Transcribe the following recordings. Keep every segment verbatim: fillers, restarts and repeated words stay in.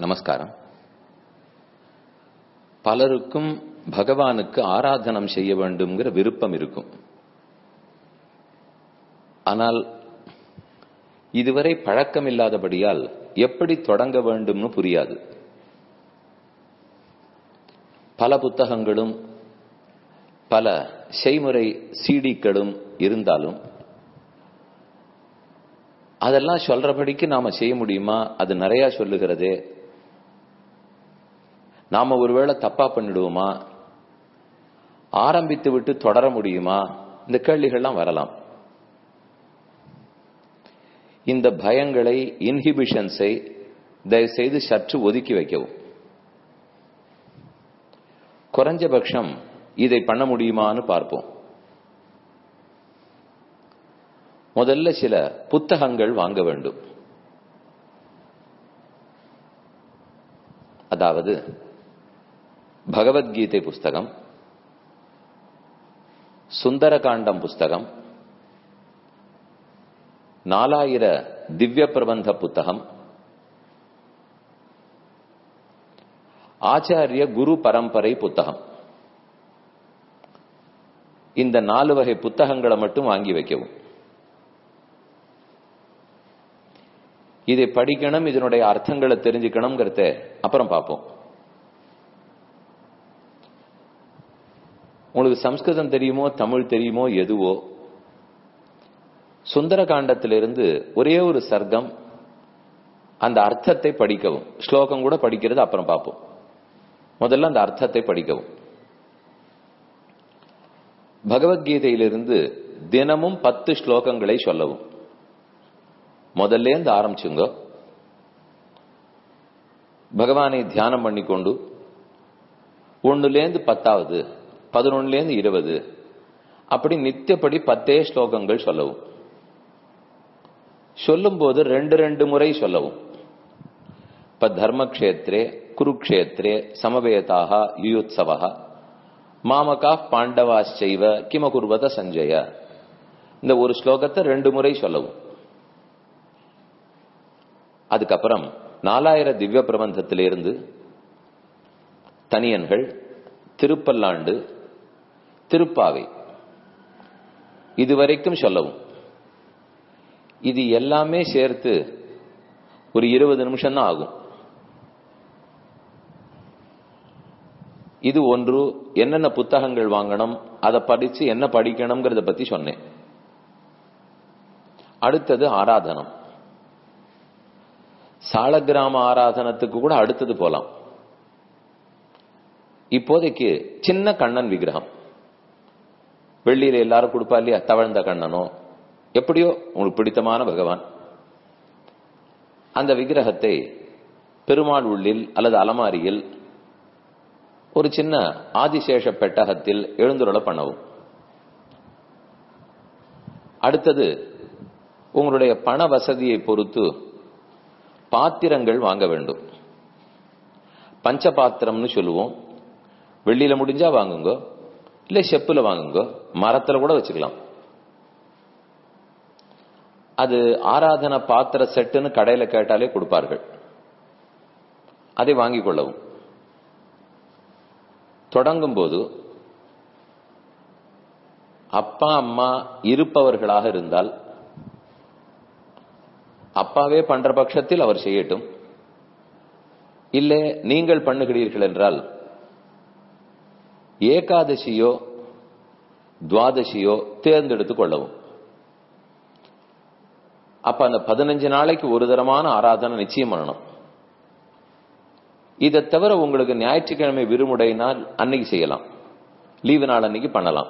நமஸ்காரம். பலருக்கும் பகவானுக்கு ஆராதனம் செய்ய வேண்டும்ங்கிற விருப்பம் இருக்கும். ஆனால் இதுவரை பழக்கம் இல்லாதபடியால் எப்படி தொடங்க வேண்டும்னு புரியாது. பல புத்தகங்களும் பல செய்முறை சீடிக்களும் இருந்தாலும் அதெல்லாம் சொல்றபடிக்கு நாம செய்ய முடியுமா? அது நிறைய சொல்லுகிறதே, நாம ஒருவேளை தப்பா பண்ணிடுவோமா? ஆரம்பித்து விட்டு தொடர முடியுமா? இந்த கேள்விகள்லாம் வரலாம். இந்த பயங்களை, இன்ஹிபிஷன்ஸை தயவு செய்து சற்று ஒதுக்கி வைக்கவும். குறைஞ்சபட்சம் இதை பண்ண முடியுமான்னு பார்ப்போம். முதல்ல சில புத்தகங்கள் வாங்க வேண்டும். அதாவது பகவத்கீதை புஸ்தகம், சுந்தரகாண்டம் புஸ்தகம், நாலாயிர திவ்ய பிரபந்த புத்தகம், ஆச்சாரிய குரு பரம்பரை புத்தகம், இந்த நாலு வகை புத்தகங்களை மட்டும் வாங்கி வைக்கவும். இதை படிக்கணும், இதனுடைய அர்த்தங்களை தெரிஞ்சுக்கணும்ங்கிறத அப்புறம் பார்ப்போம். உங்களுக்கு சம்ஸ்கிருதம் தெரியுமோ தமிழ் தெரியுமோ எதுவோ, சுந்தர காண்டத்திலிருந்து ஒரே ஒரு சர்க்கம் அந்த அர்த்தத்தை படிக்கவும். ஸ்லோகம் கூட படிக்கிறது அப்புறம் பார்ப்போம். முதல்ல அந்த அர்த்தத்தை படிக்கவும். பகவத்கீதையிலிருந்து தினமும் பத்து ஸ்லோகங்களை சொல்லவும். முதல்ல இருந்து ஆரம்பிச்சுங்க. பகவானை தியானம் பண்ணிக்கொண்டு ஒண்ணுலேருந்து பத்தாவது, பதினொன்னுலேருந்து இருபது, அப்படி நித்தியப்படி பத்தே ஸ்லோகங்கள் சொல்லவும். சொல்லும் போது ரெண்டு ரெண்டு முறை சொல்லவும். இப்ப தர்மக்ஷேத்ரே குருக்ஷேத்ரே சமவேதாக யுயுத்சவா மாமகா பாண்டவாச்சைவ கிமகுர்வத சஞ்சய, இந்த ஒரு ஸ்லோகத்தை ரெண்டு முறை சொல்லவும். அதுக்கப்புறம் நாலாயிர திவ்ய பிரபந்தத்திலிருந்து தனியன்கள், திருப்பல்லாண்டு, திருப்பாவை இதுவரைக்கும் சொல்லவும். இது எல்லாமே சேர்த்து ஒரு இருபது நிமிஷம் தான் ஆகும். இது ஒன்று. என்னென்ன புத்தகங்கள் வாங்கணும், அதை படிச்சு என்ன படிக்கணும்ங்கிறத பத்தி சொன்னேன். அடுத்தது ஆராதனம். சாலக்கிராம ஆராதனத்துக்கு கூட அடுத்தது போலாம். இப்போதைக்கு சின்ன கண்ணன் விக்கிரகம், வெள்ளியில எல்லாரும் கொடுப்பா இல்லையா, தவழ்ந்த கண்ணனோ எப்படியோ உங்களுக்கு பிடித்தமான பகவான், அந்த விக்கிரகத்தை பெருமாள் உள்ளில் அல்லது அலமாரியில் ஒரு சின்ன ஆதிசேஷ பெட்டகத்தில் எழுந்துருள பண்ணவும். அடுத்தது உங்களுடைய பண வசதியை பொறுத்து பாத்திரங்கள் வாங்க வேண்டும். பஞ்ச பாத்திரம்னு சொல்லுவோம். வெள்ளியில முடிஞ்சா வாங்குங்க, இல்ல செப்புல வாங்குங்க, மரத்துல கூட வச்சுக்கலாம். அது ஆராதன பாத்திர செட்டுன்னு கடையில கேட்டாலே கொடுப்பார்கள். அதை வாங்கிக் கொள்ளவும். தொடங்கும் போது அப்பா அம்மா இருப்பவர்களாக இருந்தால் அப்பாவே பண்ற பட்சத்தில் அவர் செய்யட்டும். இல்லை நீங்கள் பண்ணுகிறீர்கள் என்றால் ஏகாதசியோ துவாதசியோ தேர்ந்தெடுத்துக் கொள்ளவும். அப்ப அந்த பதினஞ்சு நாளைக்கு ஒரு தரமான ஆராதனை நிச்சயம் பண்ணணும். இதை தவிர உங்களுக்கு ஞாயிற்றுக்கிழமை விருமுடையினால் அன்னைக்கு செய்யலாம், லீவு நாள் அன்னைக்கு பண்ணலாம்.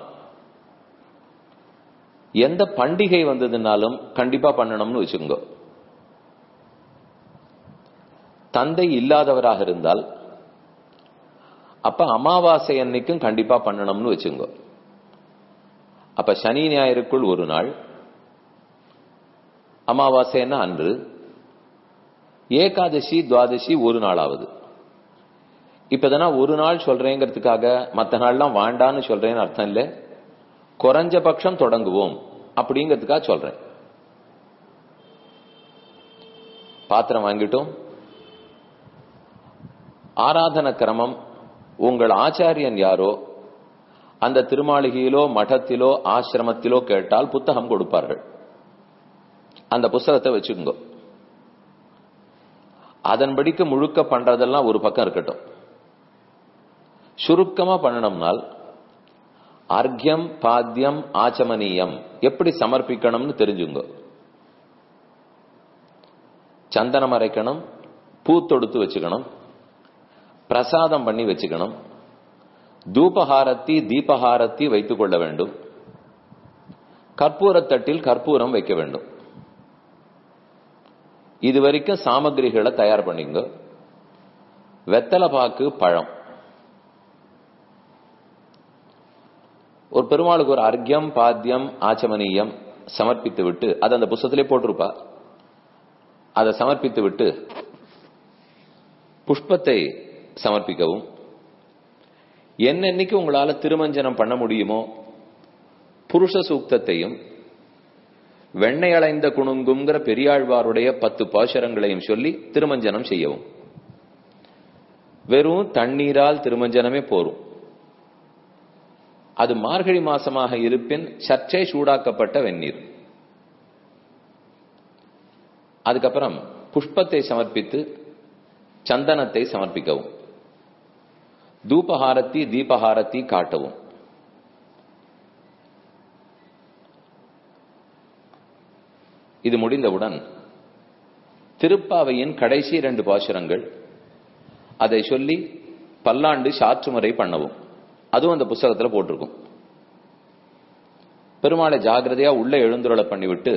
எந்த பண்டிகை வந்ததுனாலும் கண்டிப்பா பண்ணணும்னு வச்சுக்கோங்க. தந்தை இல்லாதவராக இருந்தால் அப்ப அமாவாசை அன்னைக்கும் கண்டிப்பா பண்ணணும்னு வச்சுங்க. அப்ப சனி ஞாயிறுக்குள் ஒரு நாள், அமாவாசைன்னா அன்று, ஏகாதசி துவாதசி ஒரு நாளாவது. இப்ப தானே ஒரு நாள் சொல்றேங்கிறதுக்காக மற்ற நாள்லாம் வாண்டான்னு சொல்றேன்னு அர்த்தம் இல்லை. குறைஞ்சபட்சம் தொடங்குவோம் அப்படிங்கிறதுக்காக சொல்றேன். பாத்திரம் வாங்கிட்டோம், ஆராதன கிரமம் உங்கள் ஆச்சாரியன் யாரோ அந்த திருமாளிகையிலோ மடத்திலோ ஆசிரமத்திலோ கேட்டால் புத்தகம் கொடுப்பார்கள். அந்த புத்தகத்தை வச்சுக்கோங்க. அதன்படிக்கு முழுக்க பண்றதெல்லாம் ஒரு பக்கம் இருக்கட்டும். சுருக்கமா பண்ணணும்னால் அர்க்யம் பாத்தியம் ஆச்சமனீயம் எப்படி சமர்ப்பிக்கணும்னு தெரிஞ்சுங்க. சந்தனம் அரைக்கணும், பூ தொடுத்து வச்சுக்கணும், பிரசாதம் பண்ணி வச்சுக்கணும், தூபஹாரத்தி தீபஹாரத்தி வைத்துக் கொள்ள வேண்டும், கற்பூரத்தட்டில் கற்பூரம் வைக்க வேண்டும். இதுவரைக்கும் சாமகிரிகளை தயார் பண்ணிங்க. வெத்தலை பாக்கு, பழம். ஒரு பெருமாளுக்கு ஒரு அர்க்யம் பாத்தியம் ஆச்சமனீயம் சமர்ப்பித்து விட்டு, அது அந்த புஸ்தத்திலே போட்டிருப்பா, அதை சமர்ப்பித்து விட்டு புஷ்பத்தை சமர்ப்பிக்கவும். என்னென்னைக்கு உங்களால திருமஞ்சனம் பண்ண முடியுமோ புருஷ சூக்தத்தையும் வெண்ணெய் அளைந்த குணுங்குங்கிற பெரியாழ்வாருடைய பத்து பாசுரங்களையும் சொல்லி திருமஞ்சனம் செய்யவும். வெறும் தண்ணீரால் திருமஞ்சனமே போரும். அது மார்கழி மாசமாக இருப்பின் சர்ச்சை சூடாக்கப்பட்ட வெந்நீர். அதுக்கப்புறம் புஷ்பத்தை சமர்ப்பித்து சந்தனத்தை சமர்ப்பிக்கவும். தூபஹாரத்தி தீபஹாரத்தி காட்டவும். இது முடிந்தவுடன் திருப்பாவையின் கடைசி இரண்டு பாசுரங்கள் அதை சொல்லி பல்லாண்டு சாற்றுமுறை பண்ணவும். அதுவும் அந்த புஸ்தகத்துல போட்டிருக்கும். பெருமாளை ஜாகிரதையா உள்ள எழுந்துருளை பண்ணிவிட்டு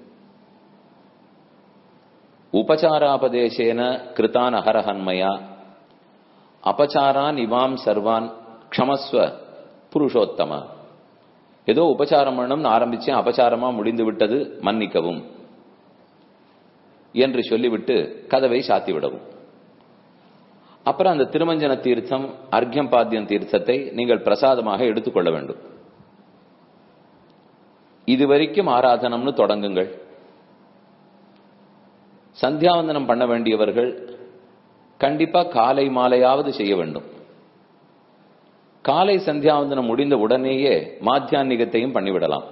உபசாராபதேசேன கிருதான் அகரஹன்மயா அபசாரான் இவாம் சர்வான் க்ஷமஸ்வ புருஷோத்தம. ஏதோ உபசாரம் பண்ணணும்னு ஆரம்பிச்சேன், அபசாரமா முடிந்து விட்டது, மன்னிக்கவும் என்று சொல்லிவிட்டு கதவை சாத்தி விடவும். அப்புறம் அந்த திருமஞ்சன தீர்த்தம் அர்க்யம் பாத்தியம் தீர்த்தத்தை நீங்கள் பிரசாதமாக எடுத்துக்கொள்ள வேண்டும். இதுவரைக்கும் ஆராதனம்னு தொடங்குங்கள். சந்தியாவந்தனம் பண்ண வேண்டியவர்கள் கண்டிப்பா காலை மாலையாவது செய்ய வேண்டும். காலை சந்தியாவந்தனம் முடிந்த உடனேயே மாத்தியான்னிகத்தையும் பண்ணிவிடலாம்.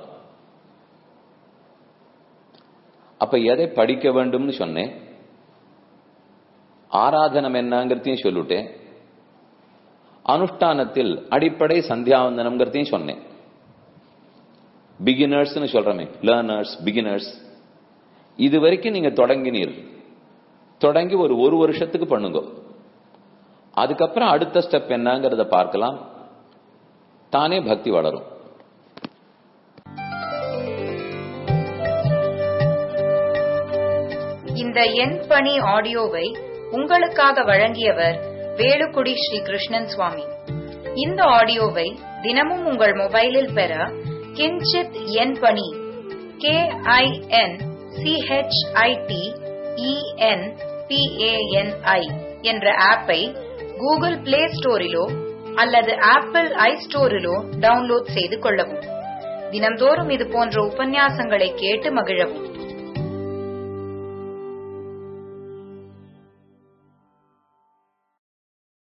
அப்ப எதை படிக்க வேண்டும்னு சொன்னேன், ஆராதனம் என்னங்கிறதையும் சொல்லிட்டேன், அனுஷ்டானத்தில் அடிப்படை சந்தியாவந்தனம்ங்கிறதையும் சொன்னேன். பிகினர்ஸ் சொல்றமே, லேர்னர்ஸ், பிகினர்ஸ், இது வரைக்கும் நீங்க தொடங்கினீர். தொடங்கி ஒரு ஒரு வருஷத்துக்கு பண்ணுங்க. அதுக்கப்புறம் அடுத்த ஸ்டெப் என்னங்கிறத பார்க்கலாம். தானே பக்தி வளரும். இந்த என் பணி ஆடியோவை உங்களுக்காக வழங்கியவர் வேலுக்குடி ஸ்ரீ கிருஷ்ணன் சுவாமி. இந்த ஆடியோவை தினமும் உங்கள் மொபைலில் பெற கிஞ்சித் என் பணி K I N C H I T E N P A N I என்ற ஆப்பை கூகுள் பிளே ஸ்டோரிலோ அல்லது ஆப்பிள் ஐ ஸ்டோரிலோ டவுன்லோட் செய்து கொள்ளவும். தினம்தோறும் இது போன்ற உபன்யாசங்களை கேட்டு மகிழவும்.